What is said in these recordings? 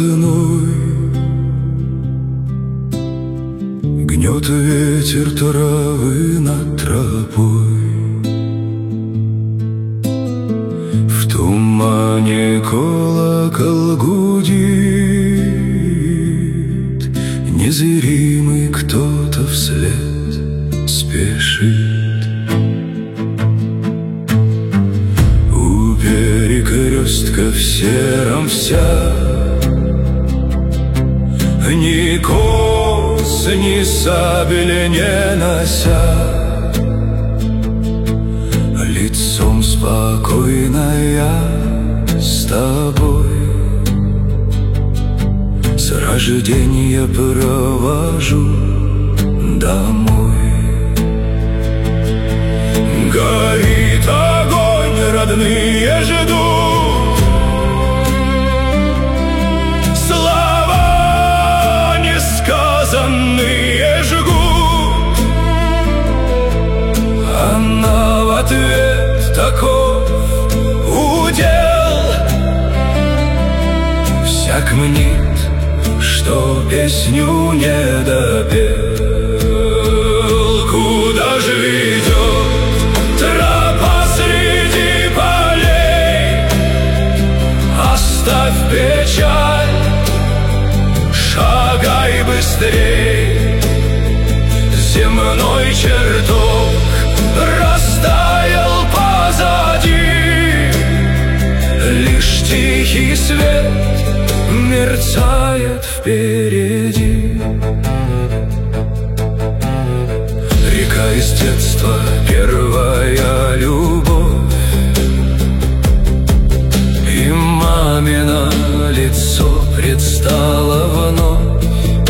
одной. Гнет ветер травы над тропой. В тумане колокол гудит, незримый кто-то вслед спешит. У перекрестка в сером вся, ни кос, ни сабель не нося, лицом спокойно я с тобой с рождения провожу домой. Горит огонь, родные ждут, слова несказанные жгут, она в ответ таков удел. Всяк мнит, что песню не допел. Куда же ведет тропа среди полей? Оставь печаль, шагай быстрей. Земной чертог растаял позади, лишь тихий свет мерцает впереди. Река из детства, первая любовь, и мамино лицо предстало вновь.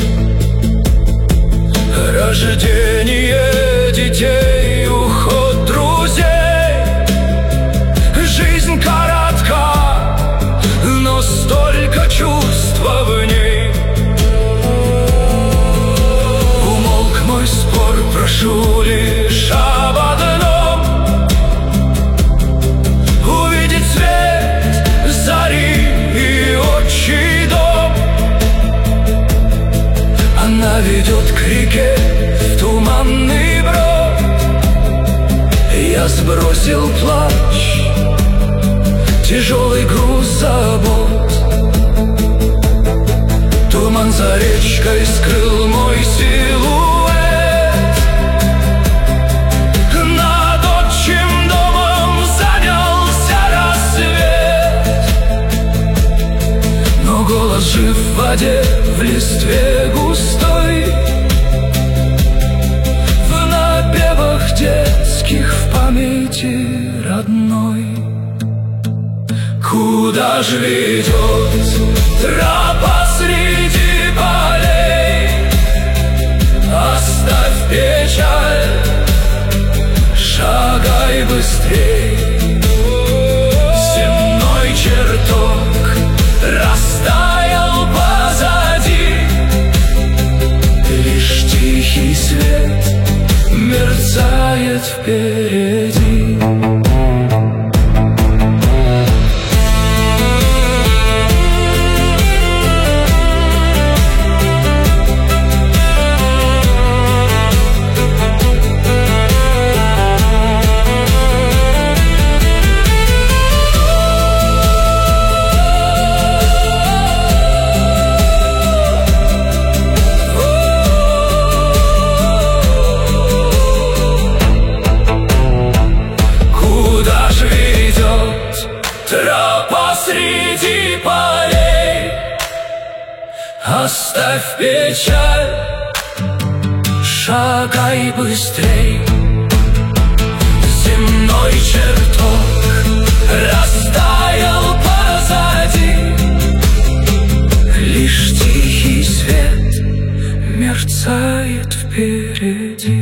Рождение детей, уход друзей. Жизнь коротка, но столько чувства в ней. Умолк мой спор, прошу лишь об одном: увидеть свет зари и отчий дом. Она ведет к реке в туманный брод. Я сбросил плач, тяжелый груз забот. Туман за речкой скрыл мой силуэт. Над отчим домом занялся рассвет, но голос жив в воде, в листве густой, в напевах детских, в памяти родной. Куда же ведет тропа среди полей? Оставь печаль, шагай быстрей. Земной чертог растаял позади, лишь тихий свет мерцает впереди. Тропа среди полей, оставь печаль, шагай быстрей. Земной чертог растаял позади, лишь тихий свет мерцает впереди.